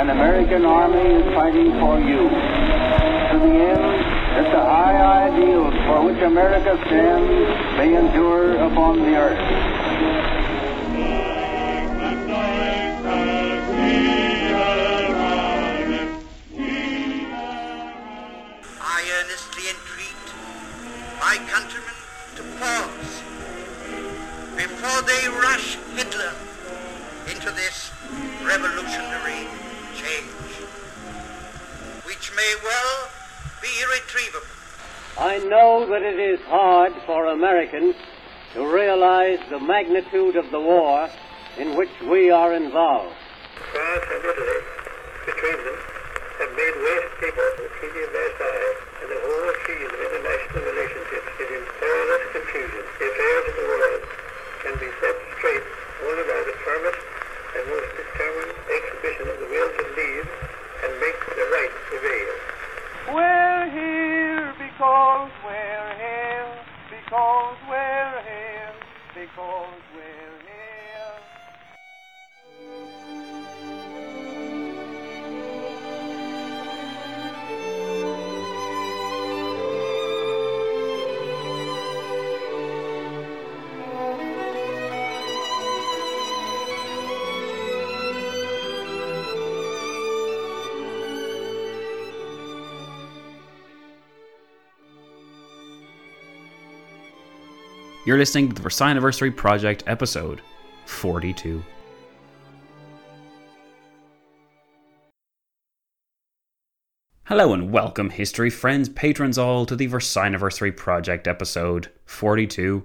an American army is fighting for you. To the end that the high ideals for which America stands may endure upon the earth. I earnestly entreat my countrymen to pause before they rush Hitler into this revolutionary change, which may well be irretrievable. I know that it is hard for Americans to realize the magnitude of the war in which we are involved. France and Italy, between them, have made waste paper the Treaty of Versailles, and the whole field of international relationships is in perilous confusion. The affairs of the world can be set straight only by the firmest and most determined exhibition of the will to lead and make the right prevail. We're here because we're here, because we're here, because we're here. You're listening to the Versailles Anniversary Project episode 42. Hello and welcome, history friends, patrons all, to the Versailles Anniversary Project episode 42.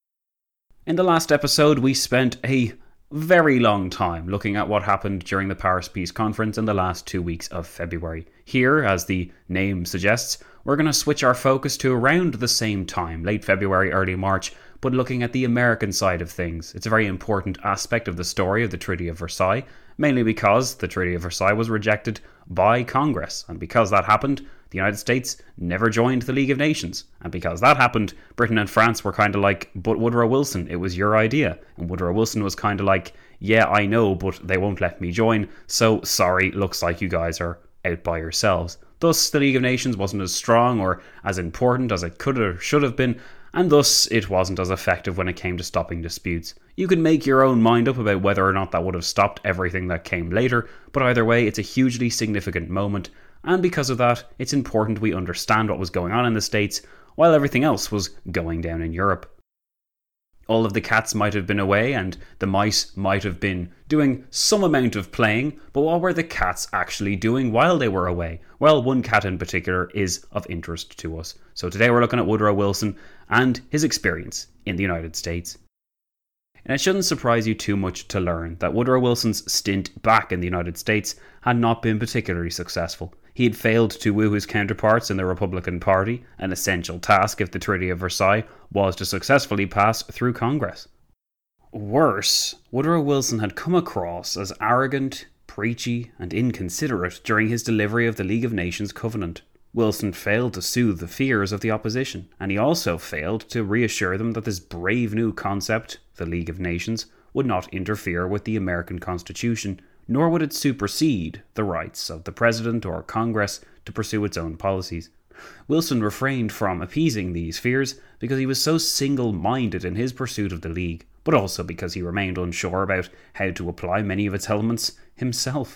In the last episode, we spent a very long time looking at what happened during the Paris Peace Conference in the last 2 weeks of February. Here, as the name suggests, we're going to switch our focus to around the same time, late February, early March, but looking at the American side of things. It's a very important aspect of the story of the Treaty of Versailles, mainly because the Treaty of Versailles was rejected by Congress, and because that happened, the United States never joined the League of Nations, and because that happened, Britain and France were kind of like, but Woodrow Wilson, it was your idea, and Woodrow Wilson was kind of like, yeah, I know, but they won't let me join, so sorry, looks like you guys are out by yourselves. Thus, the League of Nations wasn't as strong or as important as it could or should have been, and thus it wasn't as effective when it came to stopping disputes. You can make your own mind up about whether or not that would have stopped everything that came later, but either way, it's a hugely significant moment, and because of that, it's important we understand what was going on in the States while everything else was going down in Europe. All of the cats might have been away and the mice might have been doing some amount of playing, but what were the cats actually doing while they were away? Well, one cat in particular is of interest to us. So today we're looking at Woodrow Wilson and his experience in the United States. And it shouldn't surprise you too much to learn that Woodrow Wilson's stint back in the United States had not been particularly successful. He had failed to woo his counterparts in the Republican Party, an essential task if the Treaty of Versailles was to successfully pass through Congress. Worse, Woodrow Wilson had come across as arrogant, preachy, and inconsiderate during his delivery of the League of Nations Covenant. Wilson failed to soothe the fears of the opposition, and he also failed to reassure them that this brave new concept, the League of Nations, would not interfere with the American Constitution, nor would it supersede the rights of the President or Congress to pursue its own policies. Wilson refrained from appeasing these fears because he was so single-minded in his pursuit of the League, but also because he remained unsure about how to apply many of its elements himself.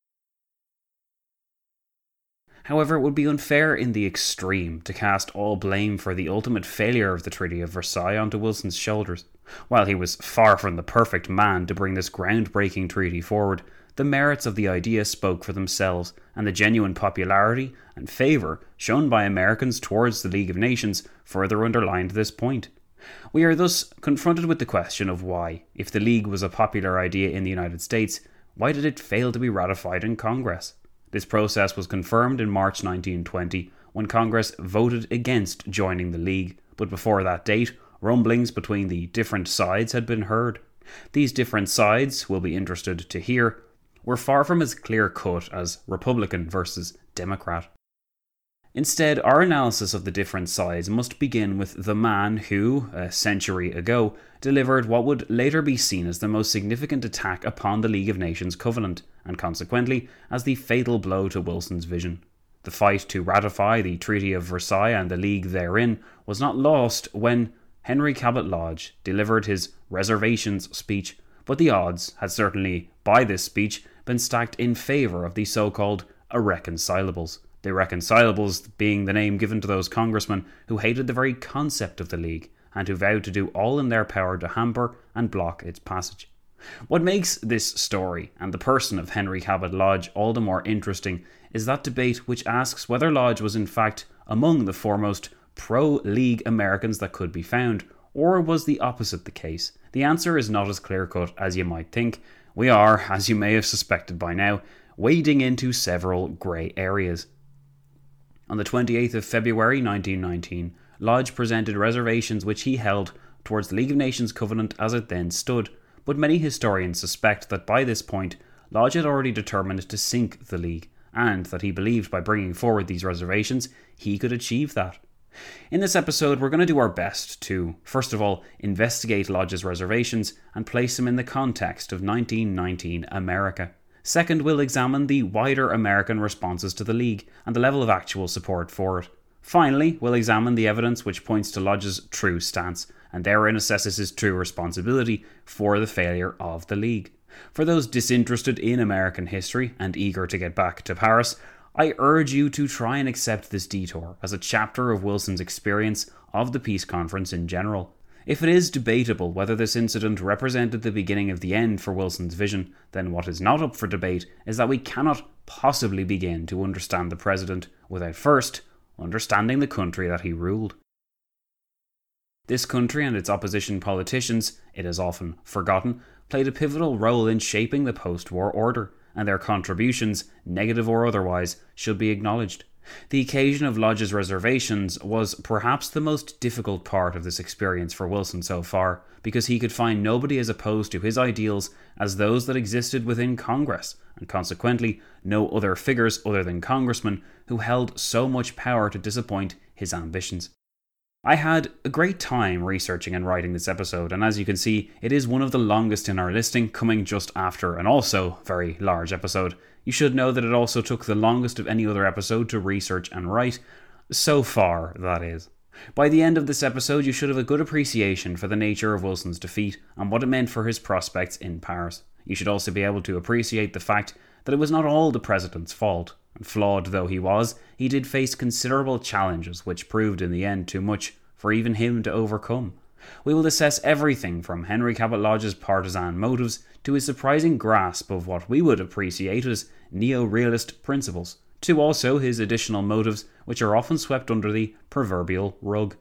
However, it would be unfair in the extreme to cast all blame for the ultimate failure of the Treaty of Versailles onto Wilson's shoulders. While he was far from the perfect man to bring this groundbreaking treaty forward, the merits of the idea spoke for themselves, and the genuine popularity and favour shown by Americans towards the League of Nations further underlined this point. We are thus confronted with the question of why, if the League was a popular idea in the United States, why did it fail to be ratified in Congress? This process was confirmed in March 1920 when Congress voted against joining the League, but before that date, rumblings between the different sides had been heard. These different sides, we'll be interested to hear, were far from as clear-cut as Republican versus Democrat. Instead, our analysis of the different sides must begin with the man who, a century ago, delivered what would later be seen as the most significant attack upon the League of Nations Covenant, and consequently as the fatal blow to Wilson's vision. The fight to ratify the Treaty of Versailles and the League therein was not lost when Henry Cabot Lodge delivered his reservations speech, but the odds had certainly, by this speech, been stacked in favour of the so-called irreconcilables. The irreconcilables being the name given to those congressmen who hated the very concept of the League and who vowed to do all in their power to hamper and block its passage. What makes this story and the person of Henry Cabot Lodge all the more interesting is that debate which asks whether Lodge was in fact among the foremost pro-League Americans that could be found, or was the opposite the case? The answer is not as clear-cut as you might think. We are, as you may have suspected by now, wading into several grey areas. On the 28th of February 1919, Lodge presented reservations which he held towards the League of Nations Covenant as it then stood, but many historians suspect that by this point, Lodge had already determined to sink the League, and that he believed by bringing forward these reservations, he could achieve that. In this episode, we're going to do our best to, first of all, investigate Lodge's reservations and place them in the context of 1919 America. Second, we'll examine the wider American responses to the League and the level of actual support for it. Finally, we'll examine the evidence which points to Lodge's true stance, and therein assesses his true responsibility for the failure of the League. For those disinterested in American history and eager to get back to Paris, I urge you to try and accept this detour as a chapter of Wilson's experience of the peace conference in general. If it is debatable whether this incident represented the beginning of the end for Wilson's vision, then what is not up for debate is that we cannot possibly begin to understand the president without first understanding the country that he ruled. This country and its opposition politicians, it is often forgotten, played a pivotal role in shaping the post-war order, and their contributions, negative or otherwise, should be acknowledged. The occasion of Lodge's reservations was perhaps the most difficult part of this experience for Wilson so far, because he could find nobody as opposed to his ideals as those that existed within Congress, and consequently no other figures other than congressmen who held so much power to disappoint his ambitions. I had a great time researching and writing this episode, and as you can see, it is one of the longest in our listing, coming just after an also very large episode. You should know that it also took the longest of any other episode to research and write. So far, that is. By the end of this episode, you should have a good appreciation for the nature of Wilson's defeat and what it meant for his prospects in Paris. You should also be able to appreciate the fact that it was not all the president's fault, and flawed though he was, he did face considerable challenges which proved in the end too much for even him to overcome. We will assess everything from Henry Cabot Lodge's partisan motives to his surprising grasp of what we would appreciate as neo-realist principles, to also his additional motives which are often swept under the proverbial rug.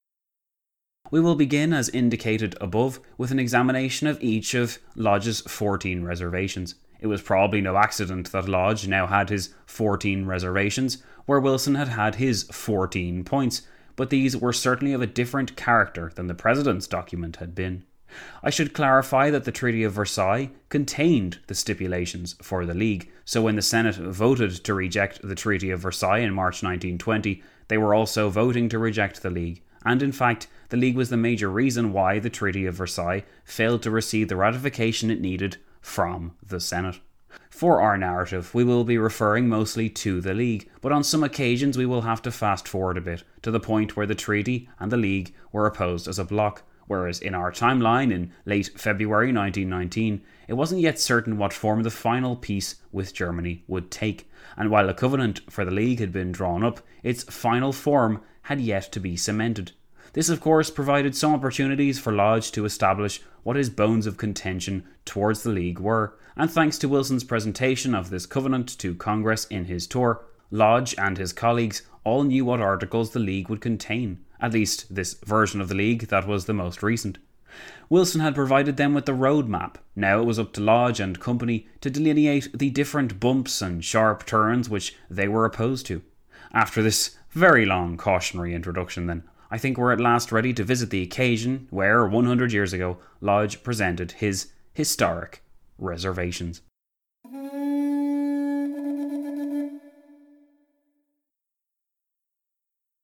We will begin, as indicated above, with an examination of each of Lodge's 14 reservations. It was probably no accident that Lodge now had his 14 reservations, where Wilson had had his 14 points, but these were certainly of a different character than the President's document had been. I should clarify that the Treaty of Versailles contained the stipulations for the League, so when the Senate voted to reject the Treaty of Versailles in March 1920, they were also voting to reject the League, and in fact, the League was the major reason why the Treaty of Versailles failed to receive the ratification it needed from the Senate. For our narrative, we will be referring mostly to the League, but on some occasions we will have to fast forward a bit, to the point where the Treaty and the League were opposed as a bloc, whereas in our timeline in late February 1919, it wasn't yet certain what form the final peace with Germany would take, and while a covenant for the League had been drawn up, its final form had yet to be cemented. This, of course, provided some opportunities for Lodge to establish what his bones of contention towards the League were, and thanks to Wilson's presentation of this covenant to Congress in his tour, Lodge and his colleagues all knew what articles the League would contain, at least this version of the League that was the most recent. Wilson had provided them with the roadmap. Now it was up to Lodge and company to delineate the different bumps and sharp turns which they were opposed to. After this very long cautionary introduction then, I think we're at last ready to visit the occasion where, 100 years ago, Lodge presented his historic reservations.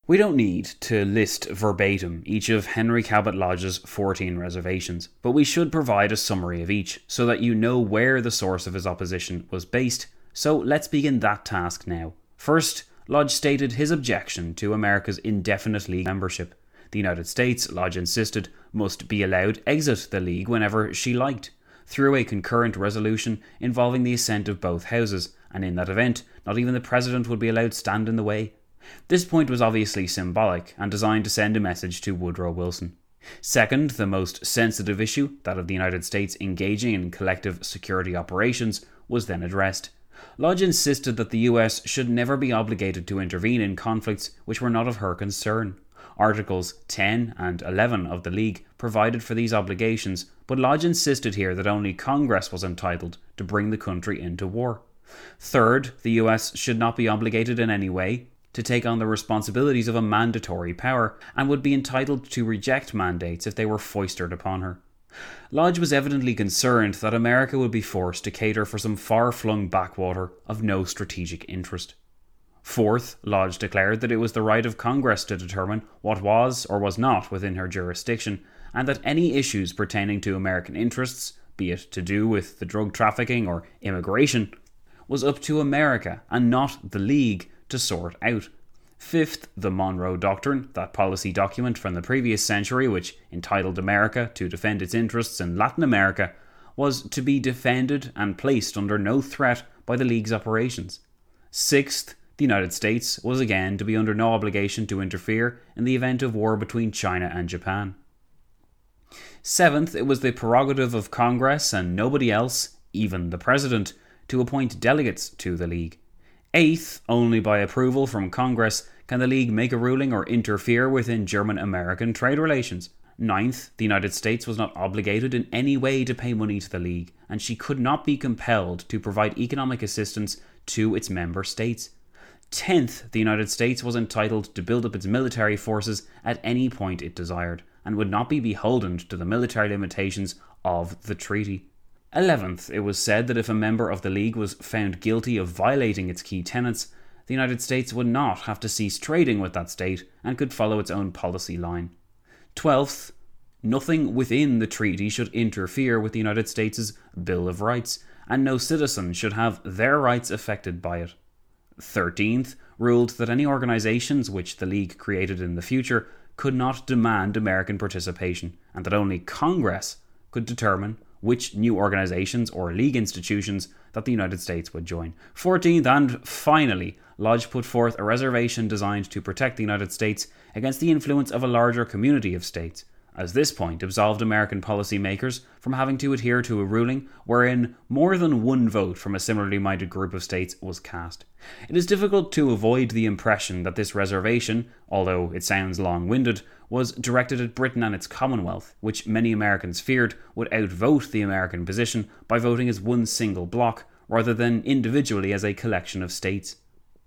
We don't need to list verbatim each of Henry Cabot Lodge's 14 reservations, but we should provide a summary of each so that you know where the source of his opposition was based. So let's begin that task now. First, Lodge stated his objection to America's indefinite League membership. The United States, Lodge insisted, must be allowed exit the League whenever she liked, through a concurrent resolution involving the assent of both houses, and in that event, not even the President would be allowed stand in the way. This point was obviously symbolic and designed to send a message to Woodrow Wilson. Second, the most sensitive issue, that of the United States engaging in collective security operations, was then addressed. Lodge insisted that the US should never be obligated to intervene in conflicts which were not of her concern. Articles 10 and 11 of the League provided for these obligations, but Lodge insisted here that only Congress was entitled to bring the country into war. Third, the US should not be obligated in any way to take on the responsibilities of a mandatory power, and would be entitled to reject mandates if they were foisted upon her. Lodge was evidently concerned that America would be forced to cater for some far-flung backwater of no strategic interest. Fourth, Lodge declared that it was the right of Congress to determine what was or was not within her jurisdiction, and that any issues pertaining to American interests, be it to do with the drug trafficking or immigration, was up to America and not the League to sort out. Fifth, the Monroe Doctrine, that policy document from the previous century which entitled America to defend its interests in Latin America, was to be defended and placed under no threat by the League's operations. Sixth, the United States was again to be under no obligation to interfere in the event of war between China and Japan. Seventh, it was the prerogative of Congress and nobody else, even the President, to appoint delegates to the League. Eighth, only by approval from Congress can the League make a ruling or interfere within German-American trade relations. Ninth, the United States was not obligated in any way to pay money to the League, and she could not be compelled to provide economic assistance to its member states. 10th, the United States was entitled to build up its military forces at any point it desired, and would not be beholden to the military limitations of the treaty. 11th, it was said that if a member of the League was found guilty of violating its key tenets, the United States would not have to cease trading with that state and could follow its own policy line. 12th, nothing within the treaty should interfere with the United States' Bill of Rights, and no citizen should have their rights affected by it. 13th, ruled that any organisations which the League created in the future could not demand American participation, and that only Congress could determine which new organisations or League institutions that the United States would join. 14th, and finally, Lodge put forth a reservation designed to protect the United States against the influence of a larger community of states, as this point absolved American policymakers from having to adhere to a ruling wherein more than one vote from a similarly minded group of states was cast. It is difficult to avoid the impression that this reservation, although it sounds long-winded, was directed at Britain and its Commonwealth, which many Americans feared would outvote the American position by voting as one single bloc, rather than individually as a collection of states.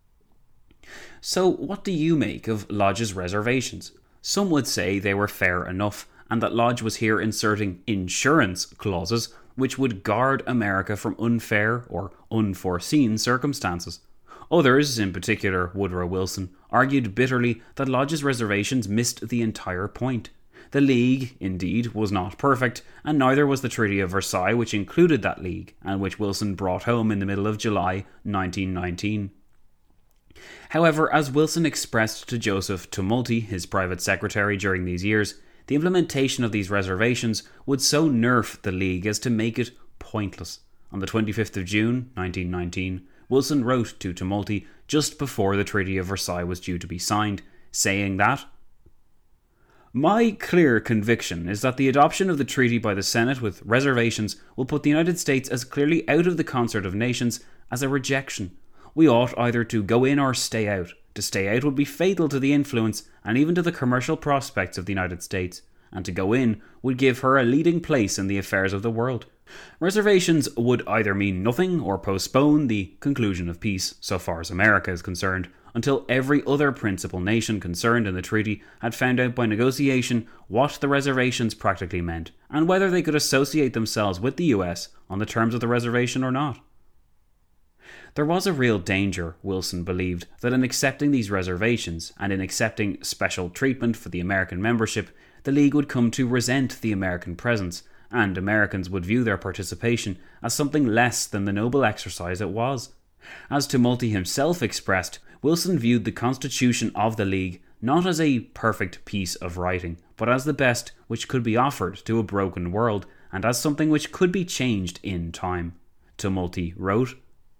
So what do you make of Lodge's reservations? Some would say they were fair enough, and that Lodge was here inserting insurance clauses which would guard America from unfair or unforeseen circumstances. Others, in particular Woodrow Wilson, argued bitterly that Lodge's reservations missed the entire point. The League, indeed, was not perfect, and neither was the Treaty of Versailles, which included that League, and which Wilson brought home in the middle of July 1919. However, as Wilson expressed to Joseph Tumulty, his private secretary during these years, the implementation of these reservations would so nerf the League as to make it pointless. On the 25th of June 1919, Wilson wrote to Tumulty just before the Treaty of Versailles was due to be signed, saying that, "My clear conviction is that the adoption of the treaty by the Senate with reservations will put the United States as clearly out of the concert of nations as a rejection. We ought either to go in or stay out. To stay out would be fatal to the influence and even to the commercial prospects of the United States, and to go in would give her a leading place in the affairs of the world. Reservations would either mean nothing or postpone the conclusion of peace, so far as America is concerned, until every other principal nation concerned in the treaty had found out by negotiation what the reservations practically meant, and whether they could associate themselves with the US on the terms of the reservation or not." There was a real danger, Wilson believed, that in accepting these reservations and in accepting special treatment for the American membership, the League would come to resent the American presence, and Americans would view their participation as something less than the noble exercise it was. As Tumulty himself expressed, Wilson viewed the Constitution of the League not as a perfect piece of writing, but as the best which could be offered to a broken world, and as something which could be changed in time. Tumulty wrote,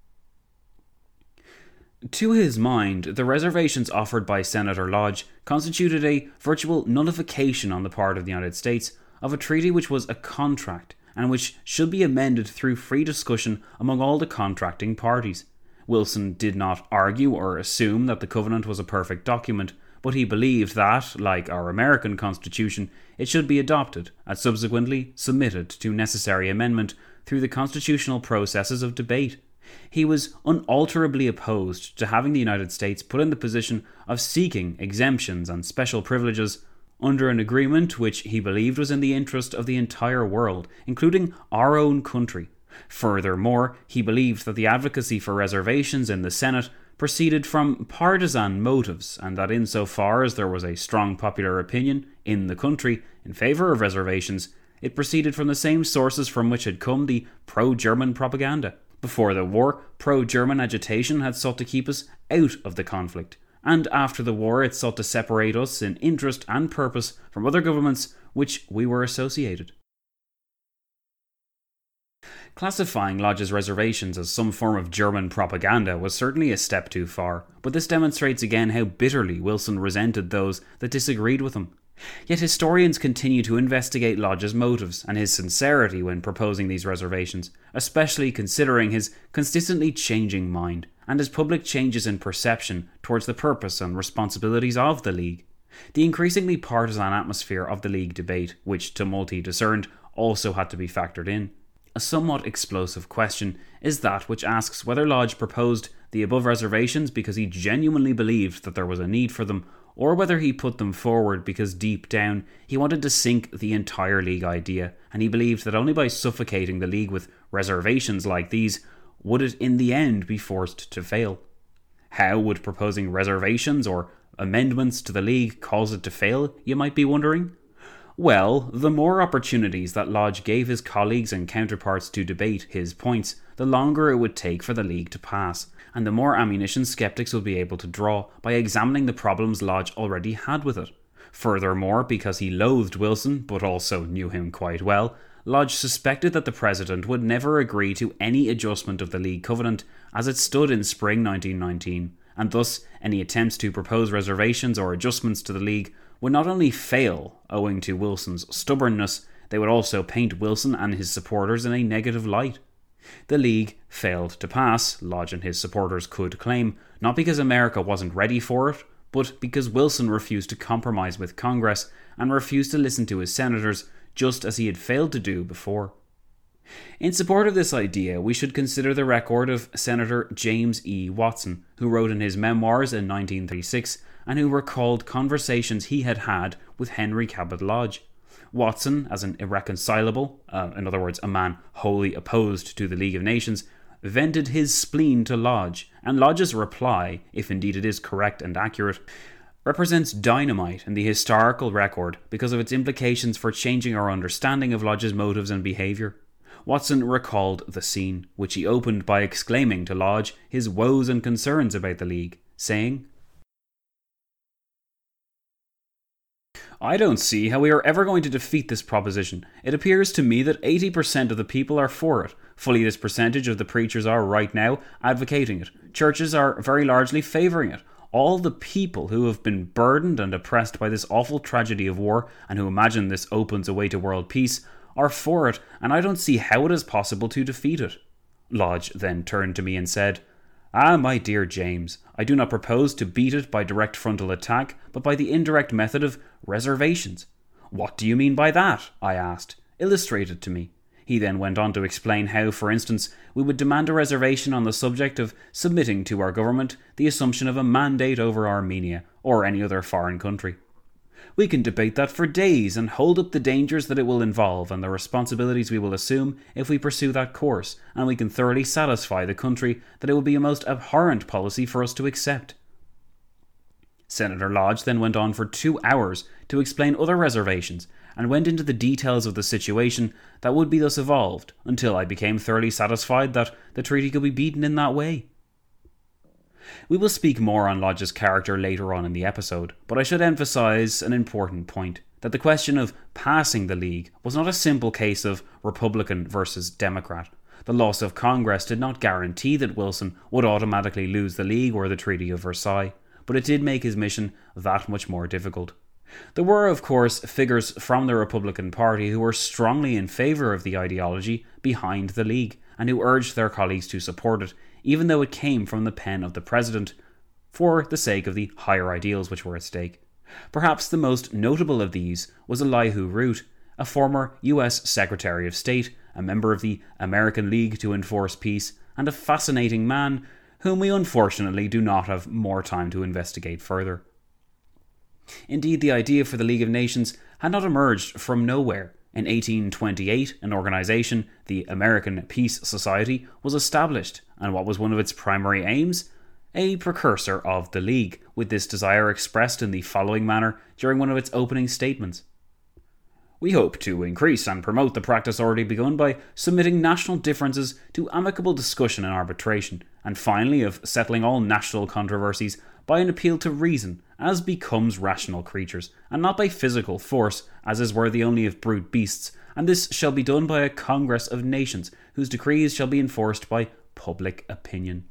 "To his mind, the reservations offered by Senator Lodge constituted a virtual nullification on the part of the United States of a treaty which was a contract, and which should be amended through free discussion among all the contracting parties. Wilson did not argue or assume that the Covenant was a perfect document, but he believed that, like our American Constitution, it should be adopted and subsequently submitted to necessary amendment through the constitutional processes of debate. He was unalterably opposed to having the United States put in the position of seeking exemptions and special privileges under an agreement which he believed was in the interest of the entire world, including our own country. Furthermore, he believed that the advocacy for reservations in the Senate proceeded from partisan motives, and that insofar as there was a strong popular opinion in the country in favour of reservations, it proceeded from the same sources from which had come the pro-German propaganda. Before the war, pro-German agitation had sought to keep us out of the conflict, and after the war it sought to separate us in interest and purpose from other governments which we were associated." Classifying Lodge's reservations as some form of German propaganda was certainly a step too far, but this demonstrates again how bitterly Wilson resented those that disagreed with him. Yet historians continue to investigate Lodge's motives and his sincerity when proposing these reservations, especially considering his consistently changing mind and his public changes in perception towards the purpose and responsibilities of the League. The increasingly partisan atmosphere of the League debate, which Tumulty discerned, also had to be factored in. A somewhat explosive question is that which asks whether Lodge proposed the above reservations because he genuinely believed that there was a need for them, or whether he put them forward because deep down he wanted to sink the entire League idea, and he believed that only by suffocating the League with reservations like these would it in the end be forced to fail. How would proposing reservations or amendments to the League cause it to fail, you might be wondering? Well, the more opportunities that Lodge gave his colleagues and counterparts to debate his points, the longer it would take for the League to pass, and the more ammunition skeptics would be able to draw by examining the problems Lodge already had with it. Furthermore, because he loathed Wilson, but also knew him quite well, Lodge suspected that the President would never agree to any adjustment of the League Covenant as it stood in spring 1919, and thus any attempts to propose reservations or adjustments to the League would not only fail owing to Wilson's stubbornness, they would also paint Wilson and his supporters in a negative light. The League failed to pass, Lodge and his supporters could claim, not because America wasn't ready for it, but because Wilson refused to compromise with Congress and refused to listen to his senators, just as he had failed to do before. In support of this idea, we should consider the record of Senator James E. Watson, who wrote in his memoirs in 1936 and who recalled conversations he had had with Henry Cabot Lodge. Watson, as an irreconcilable, in other words, a man wholly opposed to the League of Nations, vented his spleen to Lodge, and Lodge's reply, if indeed it is correct and accurate, represents dynamite in the historical record because of its implications for changing our understanding of Lodge's motives and behaviour. Watson recalled the scene, which he opened by exclaiming to Lodge his woes and concerns about the League, saying, "I don't see how we are ever going to defeat this proposition. It appears to me that 80% of the people are for it. Fully this percentage of the preachers are right now advocating it. Churches are very largely favouring it. All the people who have been burdened and oppressed by this awful tragedy of war and who imagine this opens a way to world peace are for it, and I don't see how it is possible to defeat it." Lodge then turned to me and said, "Ah, my dear James, I do not propose to beat it by direct frontal attack, but by the indirect method of reservations." "What do you mean by that?" I asked. "Illustrate it to me." He then went on to explain how, for instance, we would demand a reservation on the subject of submitting to our government the assumption of a mandate over Armenia, or any other foreign country. We can debate that for days and hold up the dangers that it will involve and the responsibilities we will assume if we pursue that course, and we can thoroughly satisfy the country that it would be a most abhorrent policy for us to accept. Senator Lodge then went on for 2 hours to explain other reservations and went into the details of the situation that would be thus evolved, until I became thoroughly satisfied that the treaty could be beaten in that way. We will speak more on Lodge's character later on in the episode, but I should emphasise an important point, that the question of passing the League was not a simple case of Republican versus Democrat. The loss of Congress did not guarantee that Wilson would automatically lose the League or the Treaty of Versailles, but it did make his mission that much more difficult. There were, of course, figures from the Republican Party who were strongly in favour of the ideology behind the League, and who urged their colleagues to support it, even though it came from the pen of the President, for the sake of the higher ideals which were at stake. Perhaps the most notable of these was Elihu Root, a former US Secretary of State, a member of the American League to Enforce Peace, and a fascinating man whom we unfortunately do not have more time to investigate further. Indeed, the idea for the League of Nations had not emerged from nowhere. In 1828, an organisation, the American Peace Society, was established, and what was one of its primary aims? A precursor of the League, with this desire expressed in the following manner during one of its opening statements. We hope to increase and promote the practice already begun by submitting national differences to amicable discussion and arbitration, and finally of settling all national controversies by an appeal to reason, as becomes rational creatures, and not by physical force, as is worthy only of brute beasts, and this shall be done by a Congress of Nations, whose decrees shall be enforced by public opinion.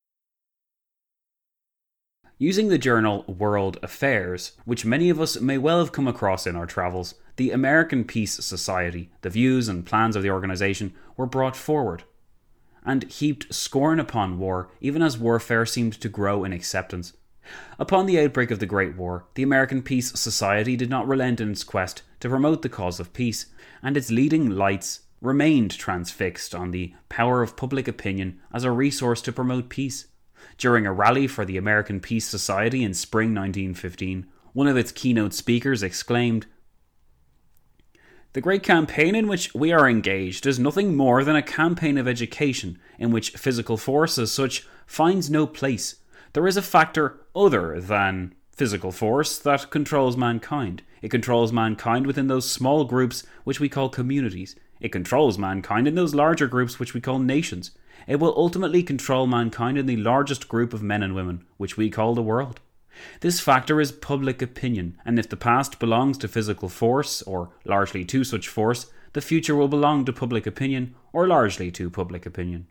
Using the journal World Affairs, which many of us may well have come across in our travels, the American Peace Society, the views and plans of the organisation were brought forward, and heaped scorn upon war, even as warfare seemed to grow in acceptance. Upon the outbreak of the Great War, the American Peace Society did not relent in its quest to promote the cause of peace, and its leading lights remained transfixed on the power of public opinion as a resource to promote peace. During a rally for the American Peace Society in spring 1915, one of its keynote speakers exclaimed, "The great campaign in which we are engaged is nothing more than a campaign of education, in which physical force as such finds no place. There is a factor other than physical force that controls mankind. It controls mankind within those small groups which we call communities. It controls mankind in those larger groups which we call nations. It will ultimately control mankind in the largest group of men and women, which we call the world. This factor is public opinion, and if the past belongs to physical force, or largely to such force, the future will belong to public opinion, or largely to public opinion."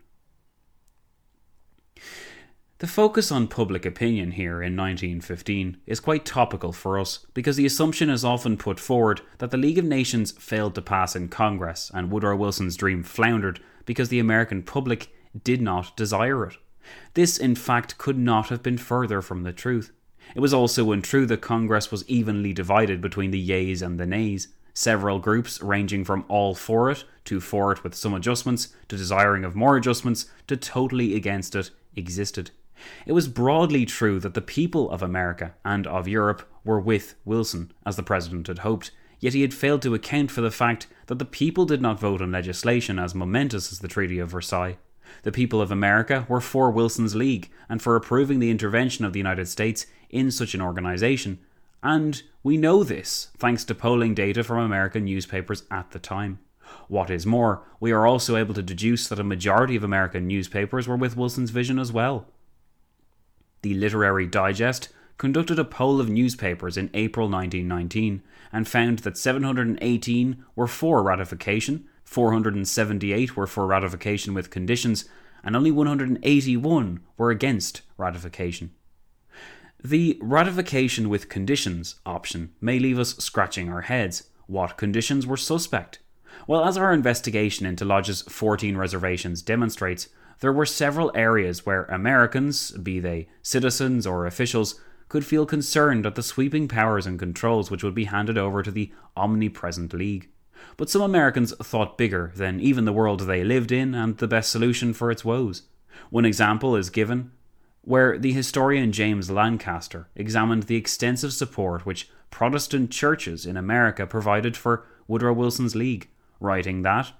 The focus on public opinion here in 1915 is quite topical for us, because the assumption is often put forward that the League of Nations failed to pass in Congress, and Woodrow Wilson's dream floundered because the American public did not desire it. This, in fact, could not have been further from the truth. It was also untrue that Congress was evenly divided between the yeas and the nays. Several groups, ranging from all for it with some adjustments, to desiring of more adjustments, to totally against it, existed. It was broadly true that the people of America and of Europe were with Wilson, as the President had hoped, yet he had failed to account for the fact that the people did not vote on legislation as momentous as the Treaty of Versailles. The people of America were for Wilson's League and for approving the intervention of the United States in such an organisation, and we know this thanks to polling data from American newspapers at the time. What is more, we are also able to deduce that a majority of American newspapers were with Wilson's vision as well. The Literary Digest conducted a poll of newspapers in April 1919 and found that 718 were for ratification, 478 were for ratification with conditions, and only 181 were against ratification. The ratification with conditions option may leave us scratching our heads. What conditions were suspect? Well, as our investigation into Lodge's 14 reservations demonstrates, there were several areas where Americans, be they citizens or officials, could feel concerned at the sweeping powers and controls which would be handed over to the omnipresent League. But some Americans thought bigger than even the world they lived in and the best solution for its woes. One example is given where the historian James Lancaster examined the extensive support which Protestant churches in America provided for Woodrow Wilson's League, writing that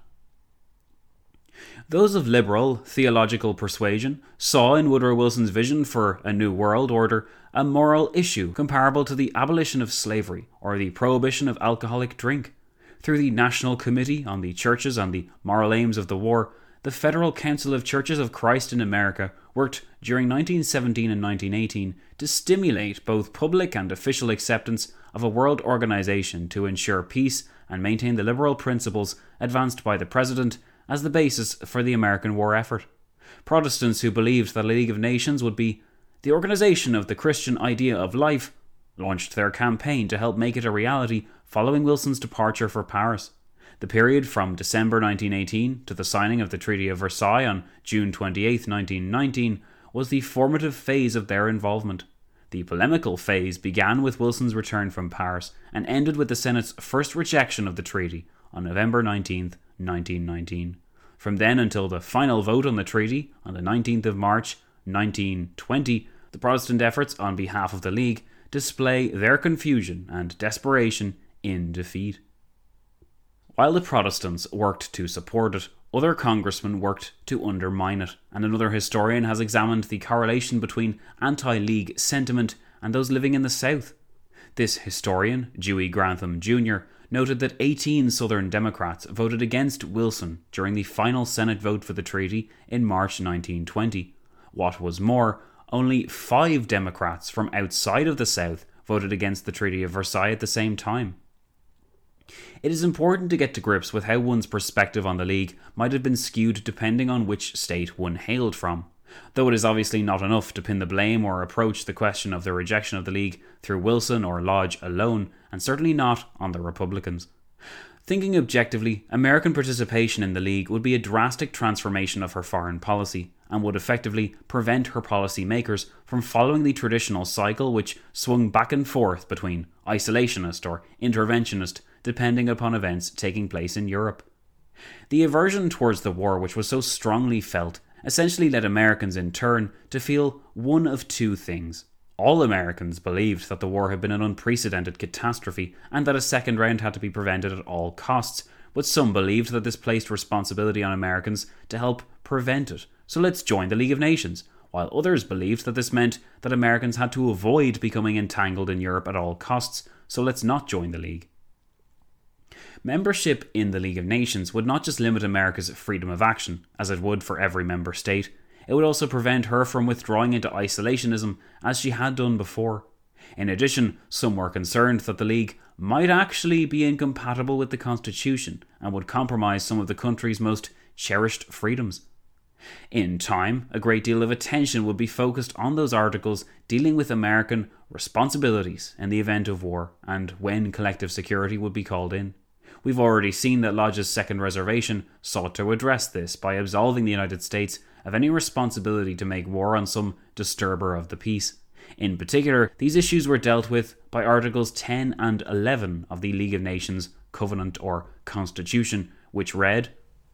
those of liberal theological persuasion saw in Woodrow Wilson's vision for a new world order a moral issue comparable to the abolition of slavery or the prohibition of alcoholic drink. Through the National Committee on the Churches and the Moral Aims of the War, the Federal Council of Churches of Christ in America worked during 1917 and 1918 to stimulate both public and official acceptance of a world organization to ensure peace and maintain the liberal principles advanced by the President as the basis for the American war effort. Protestants who believed that a League of Nations would be the organization of the Christian idea of life launched their campaign to help make it a reality following Wilson's departure for Paris. The period from December 1918 to the signing of the Treaty of Versailles on June 28, 1919 was the formative phase of their involvement. The polemical phase began with Wilson's return from Paris and ended with the Senate's first rejection of the treaty on November 19, 1919. From then until the final vote on the treaty on the 19th of March 1920, the Protestant efforts on behalf of the League display their confusion and desperation in defeat. While the Protestants worked to support it, other congressmen worked to undermine it, and another historian has examined the correlation between anti-League sentiment and those living in the South. This historian, Dewey Grantham Jr., noted that 18 Southern Democrats voted against Wilson during the final Senate vote for the treaty in March 1920. What was more, only 5 Democrats from outside of the South voted against the Treaty of Versailles at the same time. It is important to get to grips with how one's perspective on the League might have been skewed depending on which state one hailed from, though it is obviously not enough to pin the blame or approach the question of the rejection of the League through Wilson or Lodge alone, and certainly not on the Republicans. Thinking objectively, American participation in the League would be a drastic transformation of her foreign policy, and would effectively prevent her policy makers from following the traditional cycle which swung back and forth between isolationist or interventionist depending upon events taking place in Europe. The aversion towards the war which was so strongly felt essentially led Americans in turn to feel one of two things. All Americans believed that the war had been an unprecedented catastrophe and that a second round had to be prevented at all costs, but some believed that this placed responsibility on Americans to help prevent it, so let's join the League of Nations, while others believed that this meant that Americans had to avoid becoming entangled in Europe at all costs, so let's not join the League. Membership in the League of Nations would not just limit America's freedom of action, as it would for every member state, it would also prevent her from withdrawing into isolationism as she had done before. In addition, some were concerned that the League might actually be incompatible with the Constitution and would compromise some of the country's most cherished freedoms. In time, a great deal of attention would be focused on those articles dealing with American responsibilities in the event of war and when collective security would be called in. We've already seen that Lodge's second reservation sought to address this by absolving the United States of any responsibility to make war on some disturber of the peace. In particular, these issues were dealt with by Articles 10 and 11 of the League of Nations Covenant or Constitution, which read,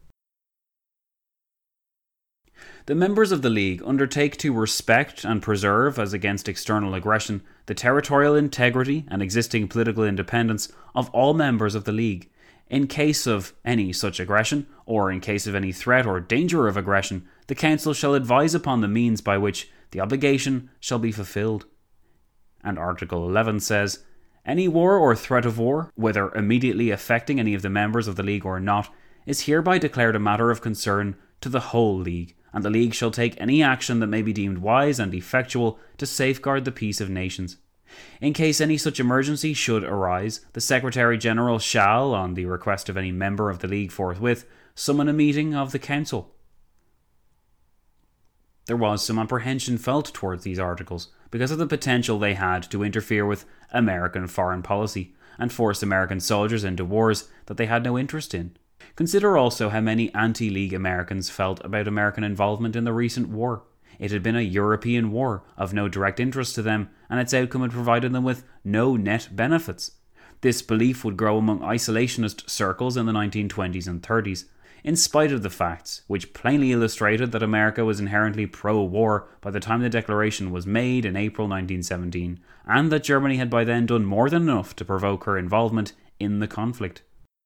"The members of the League undertake to respect and preserve, as against external aggression, the territorial integrity and existing political independence of all members of the League. In case of any such aggression, or in case of any threat or danger of aggression, the Council shall advise upon the means by which the obligation shall be fulfilled." And Article 11 says, "Any war or threat of war, whether immediately affecting any of the members of the League or not, is hereby declared a matter of concern to the whole League, and the League shall take any action that may be deemed wise and effectual to safeguard the peace of nations. In case any such emergency should arise, the Secretary-General shall, on the request of any member of the League forthwith, summon a meeting of the Council." There was some apprehension felt towards these articles because of the potential they had to interfere with American foreign policy and force American soldiers into wars that they had no interest in. Consider also how many anti-League Americans felt about American involvement in the recent war. It had been a European war of no direct interest to them, and its outcome had provided them with no net benefits. This belief would grow among isolationist circles in the 1920s and 30s. in spite of the facts, which plainly illustrated that America was inherently pro-war by the time the declaration was made in April 1917, and that Germany had by then done more than enough to provoke her involvement in the conflict.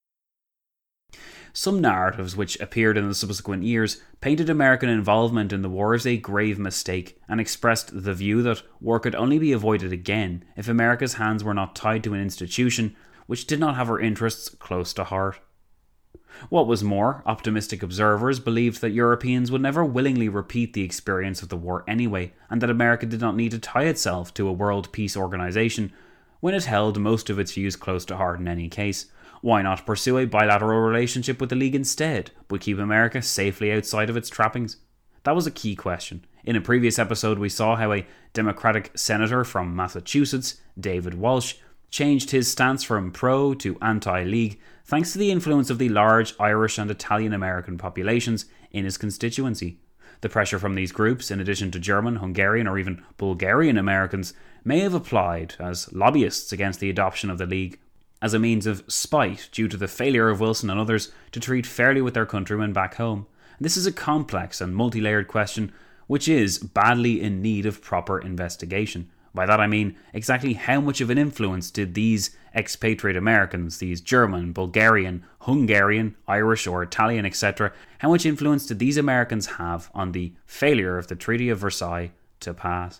Some narratives which appeared in the subsequent years painted American involvement in the war as a grave mistake and expressed the view that war could only be avoided again if America's hands were not tied to an institution which did not have her interests close to heart. What was more, optimistic observers believed that Europeans would never willingly repeat the experience of the war anyway, and that America did not need to tie itself to a world peace organisation when it held most of its views close to heart in any case. Why not pursue a bilateral relationship with the League instead, but keep America safely outside of its trappings? That was a key question. In a previous episode, we saw how a Democratic senator from Massachusetts, David Walsh, changed his stance from pro to anti-League thanks to the influence of the large Irish and Italian American populations in his constituency. The pressure from these groups, in addition to German, Hungarian or even Bulgarian Americans, may have applied as lobbyists against the adoption of the League, as a means of spite due to the failure of Wilson and others to treat fairly with their countrymen back home. This is a complex and multi-layered question which is badly in need of proper investigation. By that I mean, exactly how much of an influence did these expatriate Americans, these German, Bulgarian, Hungarian, Irish or Italian, etc., how much influence did these Americans have on the failure of the Treaty of Versailles to pass?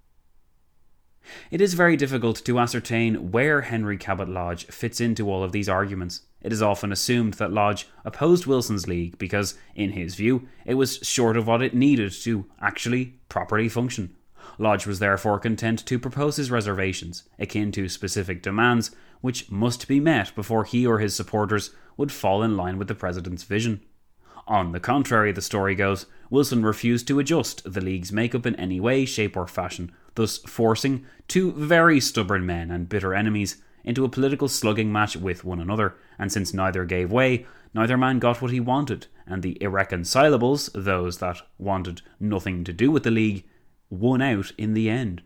It is very difficult to ascertain where Henry Cabot Lodge fits into all of these arguments. It is often assumed that Lodge opposed Wilson's League because, in his view, it was short of what it needed to actually properly function. Lodge was therefore content to propose his reservations, akin to specific demands, which must be met before he or his supporters would fall in line with the president's vision. On the contrary, the story goes, Wilson refused to adjust the League's makeup in any way, shape or fashion, thus forcing two very stubborn men and bitter enemies into a political slugging match with one another, and since neither gave way, neither man got what he wanted, and the irreconcilables, those that wanted nothing to do with the League, won out in the end.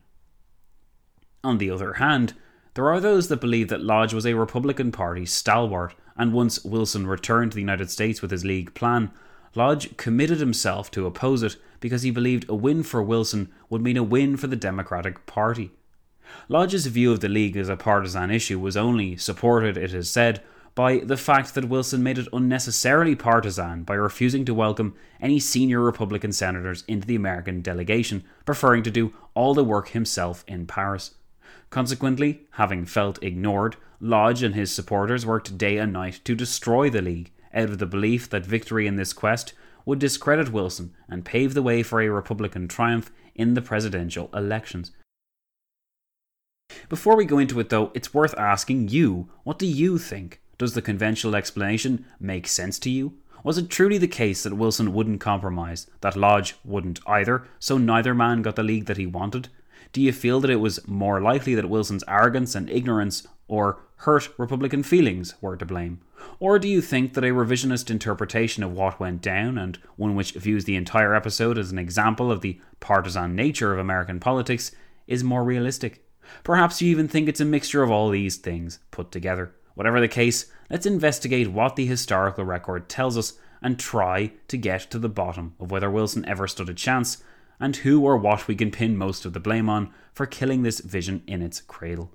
On the other hand, there are those that believe that Lodge was a Republican Party stalwart, and once Wilson returned to the United States with his League plan, Lodge committed himself to oppose it because he believed a win for Wilson would mean a win for the Democratic Party. Lodge's view of the League as a partisan issue was only supported, it is said, by the fact that Wilson made it unnecessarily partisan by refusing to welcome any senior Republican senators into the American delegation, preferring to do all the work himself in Paris. Consequently, having felt ignored, Lodge and his supporters worked day and night to destroy the League, out of the belief that victory in this quest would discredit Wilson and pave the way for a Republican triumph in the presidential elections. Before we go into it though, it's worth asking you, what do you think? Does the conventional explanation make sense to you? Was it truly the case that Wilson wouldn't compromise, that Lodge wouldn't either, so neither man got the League that he wanted? Do you feel that it was more likely that Wilson's arrogance and ignorance or hurt Republican feelings were to blame? Or do you think that a revisionist interpretation of what went down, and one which views the entire episode as an example of the partisan nature of American politics, is more realistic? Perhaps you even think it's a mixture of all these things put together. Whatever the case, let's investigate what the historical record tells us and try to get to the bottom of whether Wilson ever stood a chance, and who or what we can pin most of the blame on for killing this vision in its cradle.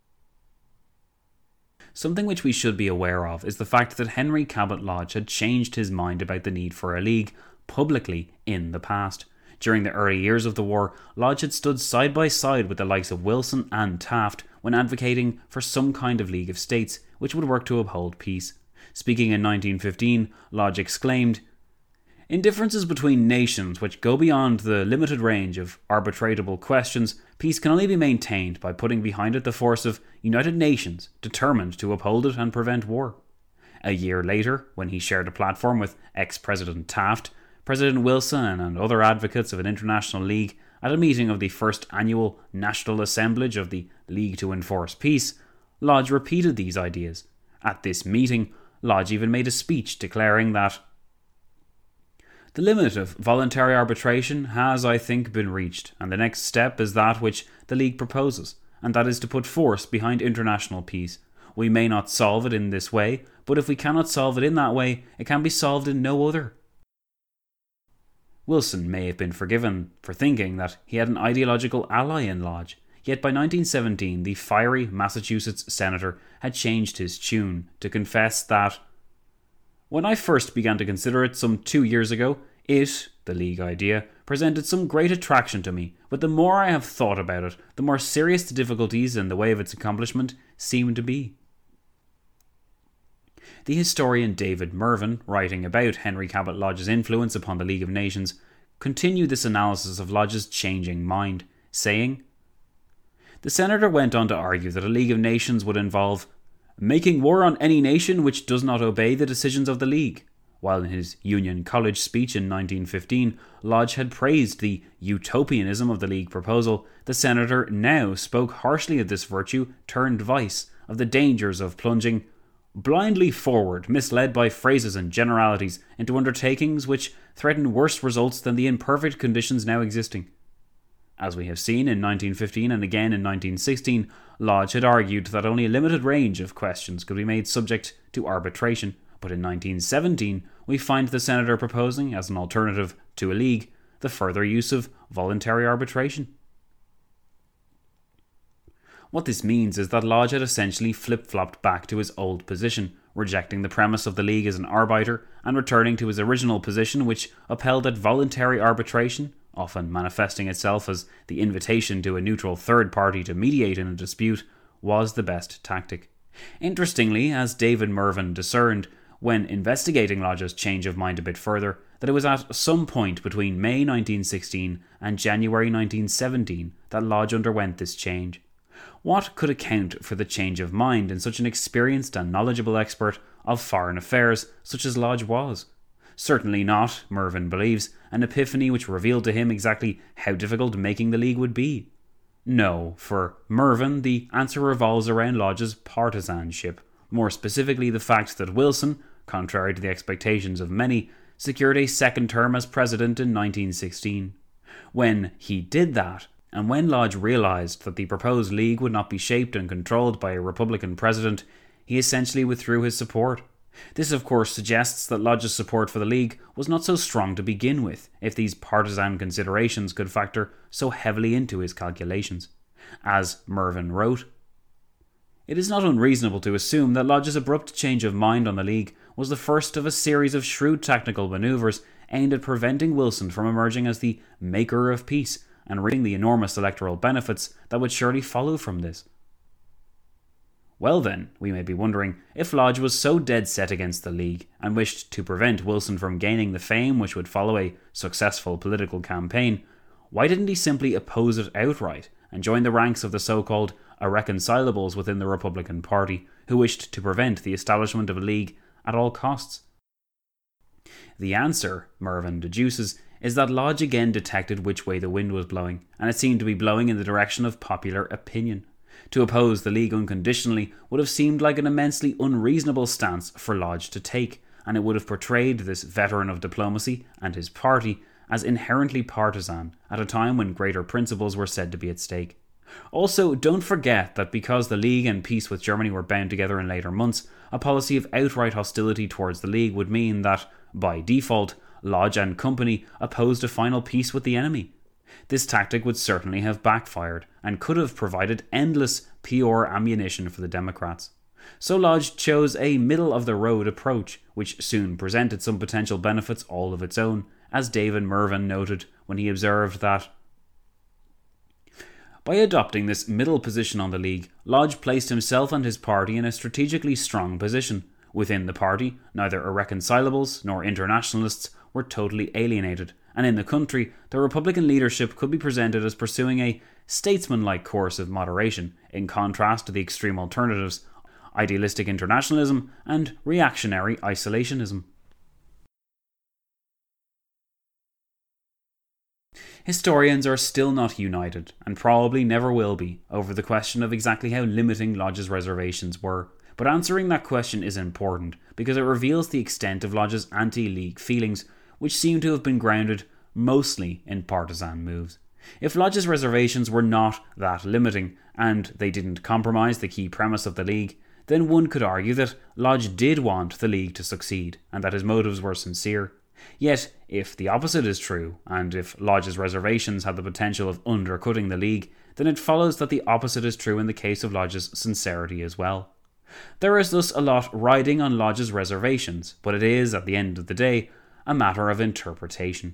Something which we should be aware of is the fact that Henry Cabot Lodge had changed his mind about the need for a League publicly in the past. During the early years of the war, Lodge had stood side by side with the likes of Wilson and Taft when advocating for some kind of League of States which would work to uphold peace. Speaking in 1915, Lodge exclaimed, "In differences between nations which go beyond the limited range of arbitratable questions, peace can only be maintained by putting behind it the force of United Nations determined to uphold it and prevent war." A year later, when he shared a platform with ex-President Taft, President Wilson and other advocates of an international league at a meeting of the first annual National Assemblage of the League to Enforce Peace, Lodge repeated these ideas. At this meeting, Lodge even made a speech declaring that "The limit of voluntary arbitration has, I think, been reached, and the next step is that which the League proposes, and that is to put force behind international peace. we may not solve it in this way, but if we cannot solve it in that way, it can be solved in no other. Wilson may have been forgiven for thinking that he had an ideological ally in Lodge, yet by 1917 the fiery Massachusetts senator had changed his tune to confess that, "When I first began to consider it some 2 years ago, it, the League idea, presented some great attraction to me, but the more I have thought about it, the more serious the difficulties in the way of its accomplishment seem to be." The historian David Mervyn, writing about Henry Cabot Lodge's influence upon the League of Nations, continued this analysis of Lodge's changing mind, saying, "The senator went on to argue that a League of Nations would involve making war on any nation which does not obey the decisions of the League." While in his Union College speech in 1915, Lodge had praised the utopianism of the League proposal, the senator now spoke harshly of this virtue turned vice, of the dangers of plunging blindly forward, misled by phrases and generalities, into undertakings which threaten worse results than the imperfect conditions now existing. As we have seen in 1915 and again in 1916, Lodge had argued that only a limited range of questions could be made subject to arbitration, but in 1917 we find the senator proposing, as an alternative to a league, the further use of voluntary arbitration. What this means is that Lodge had essentially flip-flopped back to his old position, rejecting the premise of the League as an arbiter and returning to his original position, which upheld that voluntary arbitration, often manifesting itself as the invitation to a neutral third party to mediate in a dispute, was the best tactic. Interestingly, as David Mervyn discerned, when investigating Lodge's change of mind a bit further, that it was at some point between May 1916 and January 1917 that Lodge underwent this change. What could account for the change of mind in such an experienced and knowledgeable expert of foreign affairs such as Lodge was? Certainly not, Mervyn believes, an epiphany which revealed to him exactly how difficult making the League would be. No, for Mervyn, the answer revolves around Lodge's partisanship, more specifically the fact that Wilson, contrary to the expectations of many, secured a second term as president in 1916. When he did that, and when Lodge realised that the proposed League would not be shaped and controlled by a Republican president, he essentially withdrew his support. This of course suggests that Lodge's support for the League was not so strong to begin with, if these partisan considerations could factor so heavily into his calculations. As Mervyn wrote, "It is not unreasonable to assume that Lodge's abrupt change of mind on the League was the first of a series of shrewd tactical manoeuvres aimed at preventing Wilson from emerging as the maker of peace and reaping the enormous electoral benefits that would surely follow from this." Well then, we may be wondering, if Lodge was so dead set against the League and wished to prevent Wilson from gaining the fame which would follow a successful political campaign, why didn't he simply oppose it outright and join the ranks of the so-called irreconcilables within the Republican Party who wished to prevent the establishment of a League at all costs? The answer, Mervyn deduces, is that Lodge again detected which way the wind was blowing, and it seemed to be blowing in the direction of popular opinion. To oppose the League unconditionally would have seemed like an immensely unreasonable stance for Lodge to take, and it would have portrayed this veteran of diplomacy and his party as inherently partisan at a time when greater principles were said to be at stake. Also, don't forget that because the League and peace with Germany were bound together in later months, a policy of outright hostility towards the League would mean that, by default, Lodge and company opposed a final peace with the enemy. This tactic would certainly have backfired and could have provided endless PR ammunition for the Democrats. So Lodge chose a middle-of-the-road approach, which soon presented some potential benefits all of its own, as David Mervyn noted when he observed that, "By adopting this middle position on the League, Lodge placed himself and his party in a strategically strong position. Within the party, neither irreconcilables nor internationalists were totally alienated, and in the country, the Republican leadership could be presented as pursuing a statesmanlike course of moderation, in contrast to the extreme alternatives, idealistic internationalism and reactionary isolationism." Historians are still not united, and probably never will be, over the question of exactly how limiting Lodge's reservations were. But answering that question is important, because it reveals the extent of Lodge's anti-League feelings, which seem to have been grounded mostly in partisan moves. If Lodge's reservations were not that limiting, and they didn't compromise the key premise of the League, then one could argue that Lodge did want the League to succeed, and that his motives were sincere. Yet, if the opposite is true, and if Lodge's reservations had the potential of undercutting the League, then it follows that the opposite is true in the case of Lodge's sincerity as well. There is thus a lot riding on Lodge's reservations, but it is, at the end of the day, a matter of interpretation.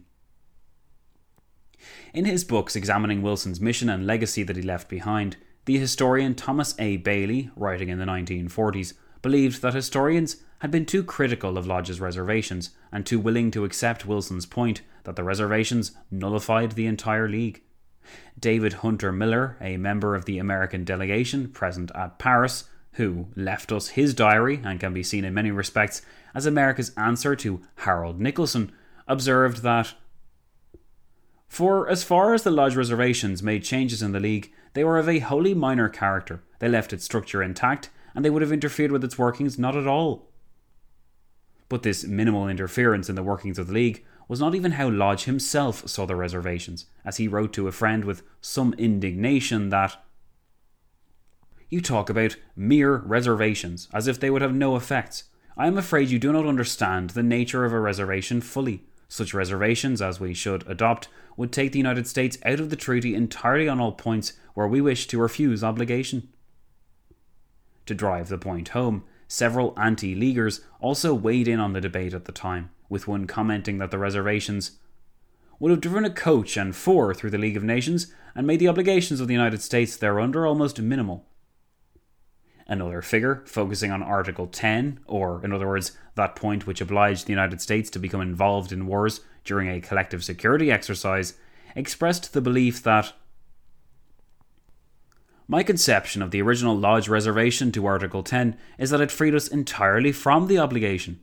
In his books examining Wilson's mission and legacy that he left behind, the historian Thomas A. Bailey, writing in the 1940s, believed that historians had been too critical of Lodge's reservations and too willing to accept Wilson's point that the reservations nullified the entire League. David Hunter Miller, a member of the American delegation present at Paris, who left us his diary and can be seen in many respects as America's answer to Harold Nicolson, observed that, "For as far as the Lodge reservations made changes in the League, they were of a wholly minor character. They left its structure intact, and they would have interfered with its workings not at all." But this minimal interference in the workings of the League was not even how Lodge himself saw the reservations, as he wrote to a friend with some indignation that, "You talk about mere reservations, as if they would have no effects. I am afraid you do not understand the nature of a reservation fully. Such reservations as we should adopt would take the United States out of the treaty entirely on all points where we wish to refuse obligation." To drive the point home, several anti-Leaguers also weighed in on the debate at the time, with one commenting that the reservations would have driven a coach and four through the League of Nations and made the obligations of the United States thereunder almost minimal. Another figure, focusing on Article 10, or in other words, that point which obliged the United States to become involved in wars during a collective security exercise, expressed the belief that, "My conception of the original Lodge reservation to Article 10 is that it freed us entirely from the obligation."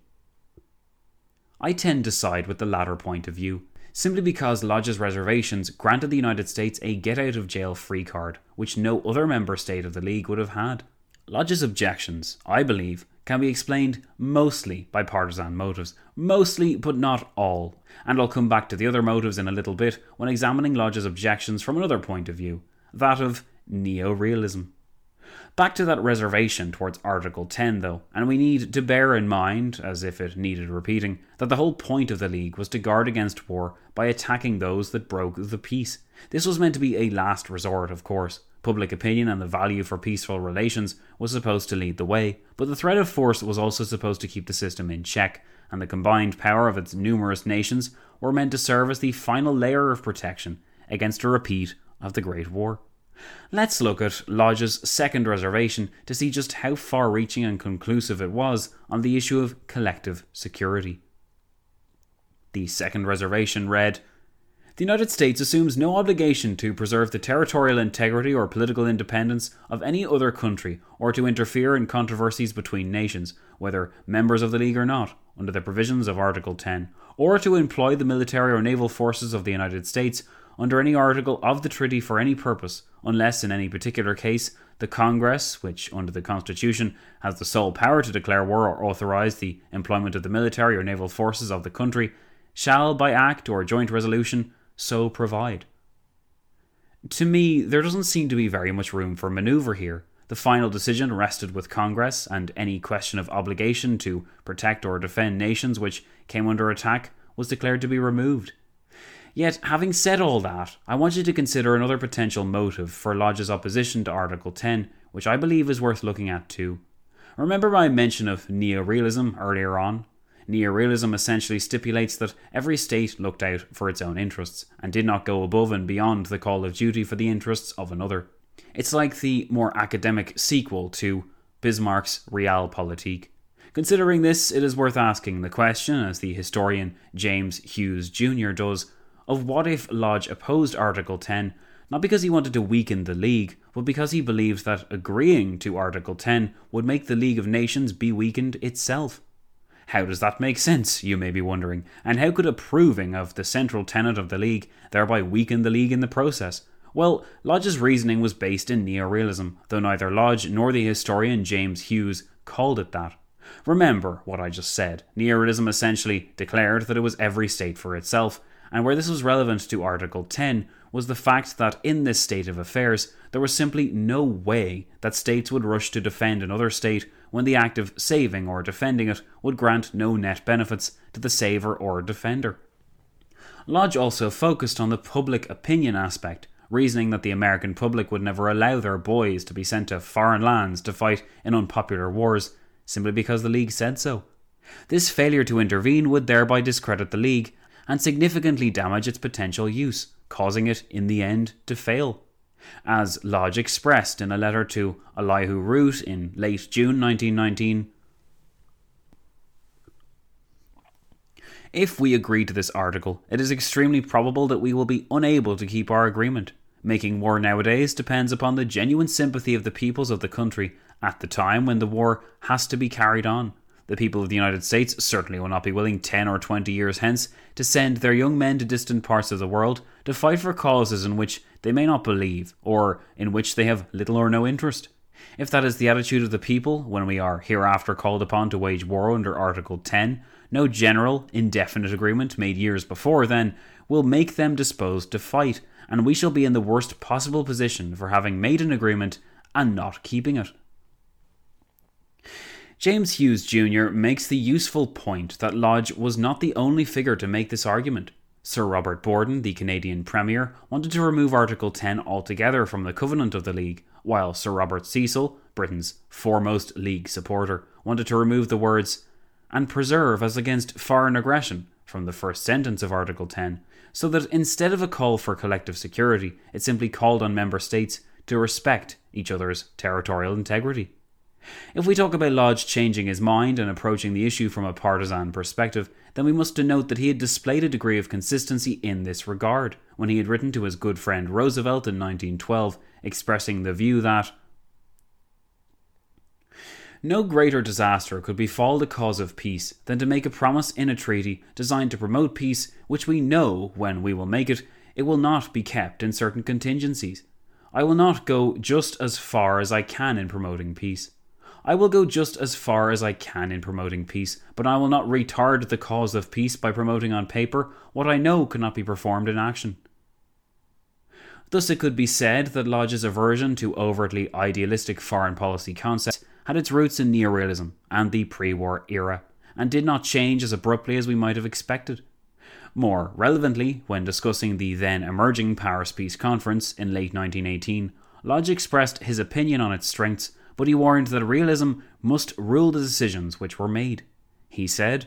I tend to side with the latter point of view, simply because Lodge's reservations granted the United States a get-out-of-jail-free card, which no other member state of the League would have had. Lodge's objections, I believe, can be explained mostly by partisan motives. Mostly, but not all. And I'll come back to the other motives in a little bit when examining Lodge's objections from another point of view, that of neo-realism. Back to that reservation towards Article 10 though, and we need to bear in mind, as if it needed repeating, that the whole point of the League was to guard against war by attacking those that broke the peace. This was meant to be a last resort, of course. Public opinion and the value for peaceful relations was supposed to lead the way, but the threat of force was also supposed to keep the system in check, and the combined power of its numerous nations were meant to serve as the final layer of protection against a repeat of the Great War. Let's look at Lodge's second reservation to see just how far-reaching and conclusive it was on the issue of collective security. The second reservation read, "The United States assumes no obligation to preserve the territorial integrity or political independence of any other country or to interfere in controversies between nations, whether members of the League or not, under the provisions of Article 10, or to employ the military or naval forces of the United States under any article of the treaty for any purpose, unless in any particular case the Congress, which under the Constitution has the sole power to declare war or authorize the employment of the military or naval forces of the country, shall by act or joint resolution so provide." To me, there doesn't seem to be very much room for manoeuvre here. The final decision rested with Congress, and any question of obligation to protect or defend nations which came under attack was declared to be removed. Yet, having said all that, I want you to consider another potential motive for Lodge's opposition to Article 10, which I believe is worth looking at too. Remember my mention of neo-realism earlier on? Neo-realism essentially stipulates that every state looked out for its own interests, and did not go above and beyond the call of duty for the interests of another. It's like the more academic sequel to Bismarck's Realpolitik. Considering this, it is worth asking the question, as the historian James Hughes Jr. does, of what if Lodge opposed Article 10, not because he wanted to weaken the League, but because he believed that agreeing to Article 10 would make the League of Nations be weakened itself. How does that make sense, you may be wondering, and how could approving of the central tenet of the League thereby weaken the League in the process? Well, Lodge's reasoning was based in neo-realism, though neither Lodge nor the historian James Hughes called it that. Remember what I just said. Neo-realism essentially declared that it was every state for itself, and where this was relevant to Article 10 was the fact that in this state of affairs, there was simply no way that states would rush to defend another state when the act of saving or defending it would grant no net benefits to the saver or defender. Lodge also focused on the public opinion aspect, reasoning that the American public would never allow their boys to be sent to foreign lands to fight in unpopular wars, simply because the League said so. This failure to intervene would thereby discredit the League and significantly damage its potential use, causing it, in the end, to fail. As Lodge expressed in a letter to Elihu Root in late June 1919, "If we agree to this article, it is extremely probable that we will be unable to keep our agreement. Making war nowadays depends upon the genuine sympathy of the peoples of the country at the time when the war has to be carried on. The people of the United States certainly will not be willing 10 or 20 years hence to send their young men to distant parts of the world to fight for causes in which they may not believe, or in which they have little or no interest. If that is the attitude of the people when we are hereafter called upon to wage war under Article 10, no general, indefinite agreement made years before then will make them disposed to fight, and we shall be in the worst possible position for having made an agreement and not keeping it." James Hughes Jr. makes the useful point that Lodge was not the only figure to make this argument. Sir Robert Borden, the Canadian Premier, wanted to remove Article 10 altogether from the Covenant of the League, while Sir Robert Cecil, Britain's foremost League supporter, wanted to remove the words "and preserve as against foreign aggression" from the first sentence of Article 10, so that instead of a call for collective security, it simply called on member states to respect each other's territorial integrity. If we talk about Lodge changing his mind and approaching the issue from a partisan perspective, then we must denote that he had displayed a degree of consistency in this regard, when he had written to his good friend Roosevelt in 1912, expressing the view that "no greater disaster could befall the cause of peace than to make a promise in a treaty designed to promote peace, which we know, when we will make it, it will not be kept in certain contingencies. I will not go just as far as I can in promoting peace. I will go just as far as I can in promoting peace, but I will not retard the cause of peace by promoting on paper what I know cannot be performed in action." Thus it could be said that Lodge's aversion to overtly idealistic foreign policy concepts had its roots in neorealism and the pre-war era, and did not change as abruptly as we might have expected. More relevantly, when discussing the then emerging Paris Peace Conference in late 1918, Lodge expressed his opinion on its strengths, but he warned that realism must rule the decisions which were made. He said,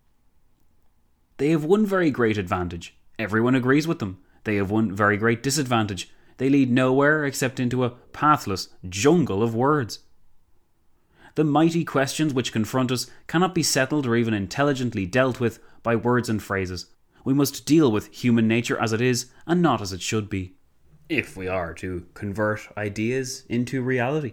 "They have one very great advantage. Everyone agrees with them. They have one very great disadvantage. They lead nowhere except into a pathless jungle of words. The mighty questions which confront us cannot be settled or even intelligently dealt with by words and phrases. We must deal with human nature as it is and not as it should be, if we are to convert ideas into reality."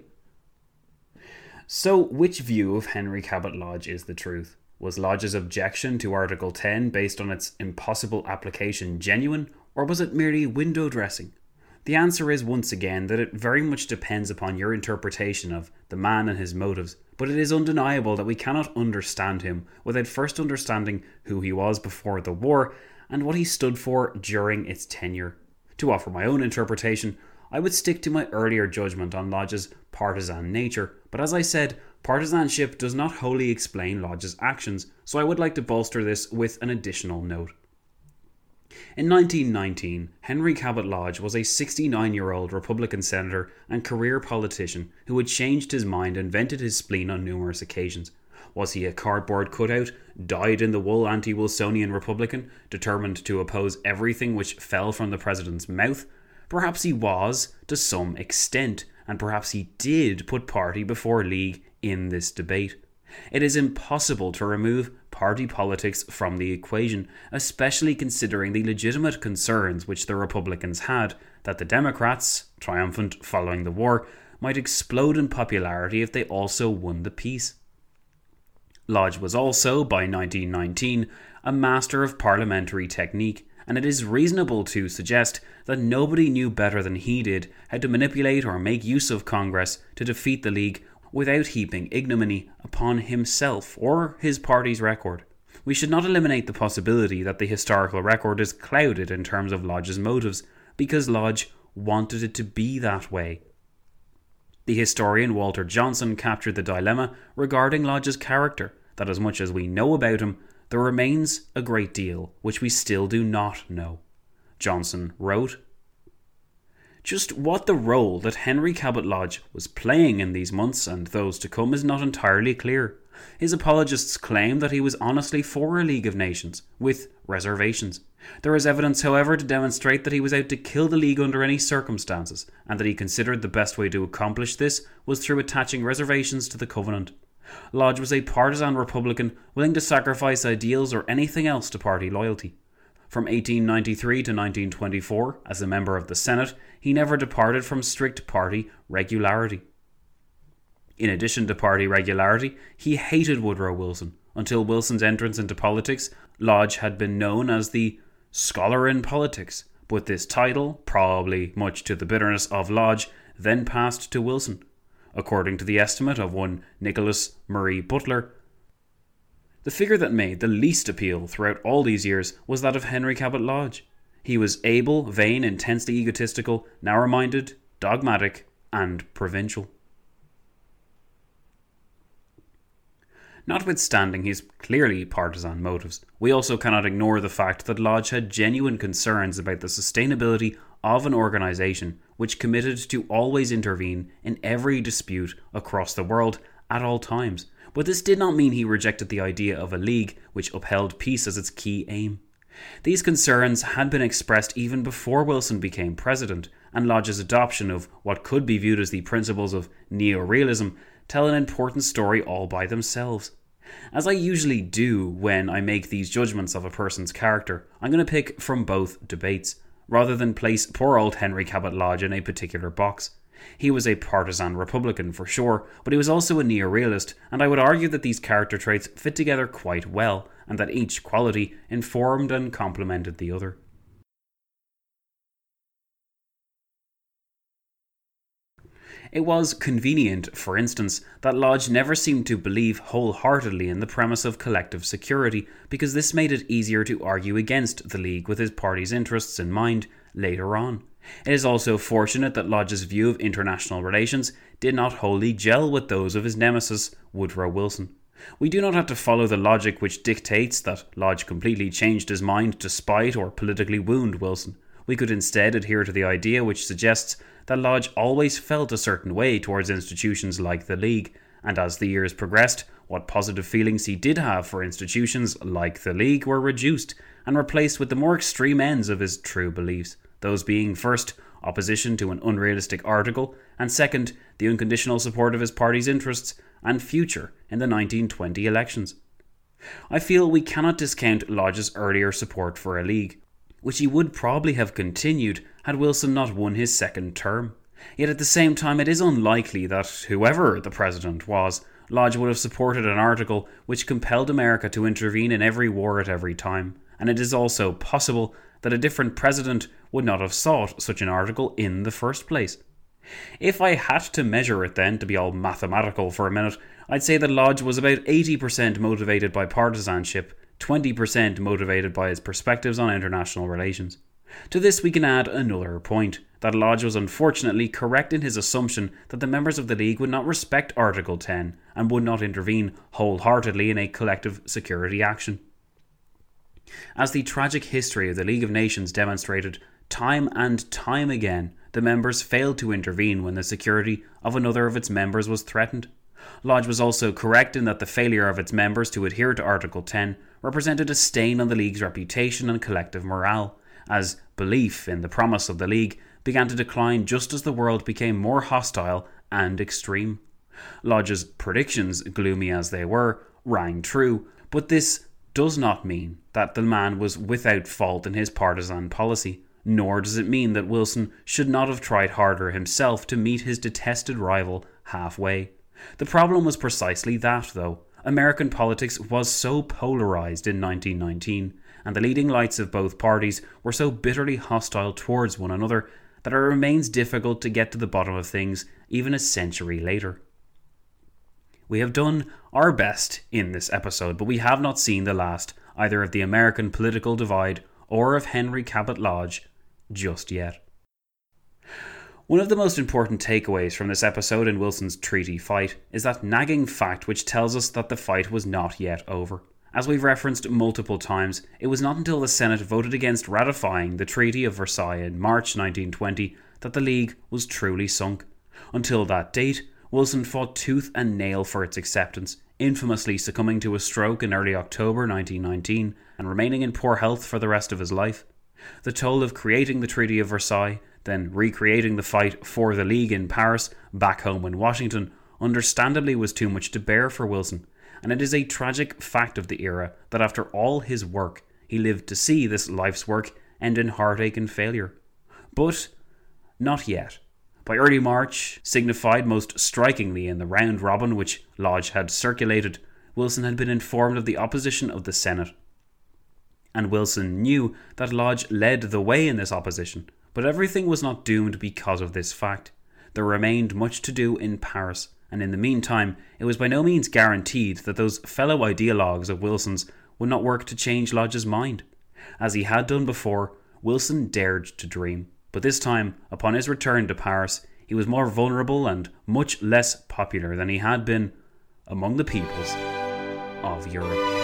So, which view of Henry Cabot Lodge is the truth? Was Lodge's objection to Article 10 based on its impossible application genuine, or was it merely window dressing? The answer is once again that it very much depends upon your interpretation of the man and his motives, but it is undeniable that we cannot understand him without first understanding who he was before the war and what he stood for during its tenure. To offer my own interpretation, I would stick to my earlier judgment on Lodge's partisan nature, but as I said, partisanship does not wholly explain Lodge's actions, so I would like to bolster this with an additional note. In 1919, Henry Cabot Lodge was a 69-year-old Republican senator and career politician who had changed his mind and vented his spleen on numerous occasions. Was he a cardboard cutout, dyed-in-the-wool anti-Wilsonian Republican, determined to oppose everything which fell from the president's mouth? Perhaps he was, to some extent, and perhaps he did put party before League in this debate. It is impossible to remove party politics from the equation, especially considering the legitimate concerns which the Republicans had that the Democrats, triumphant following the war, might explode in popularity if they also won the peace. Lodge was also, by 1919, a master of parliamentary technique, and it is reasonable to suggest that nobody knew better than he did how to manipulate or make use of Congress to defeat the League without heaping ignominy upon himself or his party's record. We should not eliminate the possibility that the historical record is clouded in terms of Lodge's motives, because Lodge wanted it to be that way. The historian Walter Johnson captured the dilemma regarding Lodge's character, that as much as we know about him, there remains a great deal which we still do not know. Johnson wrote, "Just what the role that Henry Cabot Lodge was playing in these months and those to come is not entirely clear. His apologists claim that he was honestly for a League of Nations, with reservations. There is evidence, however, to demonstrate that he was out to kill the League under any circumstances, and that he considered the best way to accomplish this was through attaching reservations to the Covenant. Lodge was a partisan Republican, willing to sacrifice ideals or anything else to party loyalty. From 1893 to 1924, as a member of the Senate, he never departed from strict party regularity. In addition to party regularity, he hated Woodrow Wilson. Until Wilson's entrance into politics, Lodge had been known as the scholar in politics, but this title, probably much to the bitterness of Lodge, then passed to Wilson. According to the estimate of one Nicholas Murray Butler, the figure that made the least appeal throughout all these years was that of Henry Cabot Lodge. He was able, vain, intensely egotistical, narrow-minded, dogmatic, and provincial. Notwithstanding his clearly partisan motives, we also cannot ignore the fact that Lodge had genuine concerns about the sustainability of an organisation which committed to always intervene in every dispute across the world at all times. But this did not mean he rejected the idea of a league which upheld peace as its key aim. These concerns had been expressed even before Wilson became president, and Lodge's adoption of what could be viewed as the principles of neo-realism tell an important story all by themselves. As I usually do when I make these judgments of a person's character, I'm going to pick from both debates, rather than place poor old Henry Cabot Lodge in a particular box. He was a partisan Republican for sure, but he was also a neo-realist, and I would argue that these character traits fit together quite well, and that each quality informed and complemented the other. It was convenient, for instance, that Lodge never seemed to believe wholeheartedly in the premise of collective security, because this made it easier to argue against the League with his party's interests in mind later on. It is also fortunate that Lodge's view of international relations did not wholly gel with those of his nemesis, Woodrow Wilson. We do not have to follow the logic which dictates that Lodge completely changed his mind to spite or politically wound Wilson. We could instead adhere to the idea which suggests that Lodge always felt a certain way towards institutions like the League, and as the years progressed, what positive feelings he did have for institutions like the League were reduced and replaced with the more extreme ends of his true beliefs, those being first, opposition to an unrealistic article, and second, the unconditional support of his party's interests and future in the 1920 elections. I feel we cannot discount Lodge's earlier support for a League, which he would probably have continued had Wilson not won his second term. Yet at the same time, it is unlikely that whoever the president was, Lodge would have supported an article which compelled America to intervene in every war at every time, and it is also possible that a different president would not have sought such an article in the first place. If I had to measure it then, to be all mathematical for a minute, I'd say that Lodge was about 80% motivated by partisanship, 20% motivated by his perspectives on international relations. To this we can add another point, that Lodge was unfortunately correct in his assumption that the members of the League would not respect Article 10 and would not intervene wholeheartedly in a collective security action. As the tragic history of the League of Nations demonstrated, time and time again, the members failed to intervene when the security of another of its members was threatened. Lodge was also correct in that the failure of its members to adhere to Article 10 represented a stain on the League's reputation and collective morale, as belief in the promise of the League began to decline just as the world became more hostile and extreme. Lodge's predictions, gloomy as they were, rang true, but this does not mean that the man was without fault in his partisan policy, nor does it mean that Wilson should not have tried harder himself to meet his detested rival halfway. The problem was precisely that, though. American politics was so polarised in 1919, and the leading lights of both parties were so bitterly hostile towards one another, that it remains difficult to get to the bottom of things even a century later. We have done our best in this episode, but we have not seen the last either of the American political divide or of Henry Cabot Lodge just yet. One of the most important takeaways from this episode in Wilson's treaty fight is that nagging fact which tells us that the fight was not yet over. As we've referenced multiple times, it was not until the Senate voted against ratifying the Treaty of Versailles in March 1920 that the League was truly sunk. Until that date, Wilson fought tooth and nail for its acceptance, infamously succumbing to a stroke in early October 1919 and remaining in poor health for the rest of his life. The toll of creating the Treaty of Versailles, then recreating the fight for the League in Paris, back home in Washington, understandably was too much to bear for Wilson, and it is a tragic fact of the era that after all his work, he lived to see this life's work end in heartache and failure. But not yet. By early March, signified most strikingly in the round robin which Lodge had circulated, Wilson had been informed of the opposition of the Senate. And Wilson knew that Lodge led the way in this opposition, but everything was not doomed because of this fact. There remained much to do in Paris, and in the meantime, it was by no means guaranteed that those fellow ideologues of Wilson's would not work to change Lodge's mind. As he had done before, Wilson dared to dream, but this time, upon his return to Paris, he was more vulnerable and much less popular than he had been among the peoples of Europe.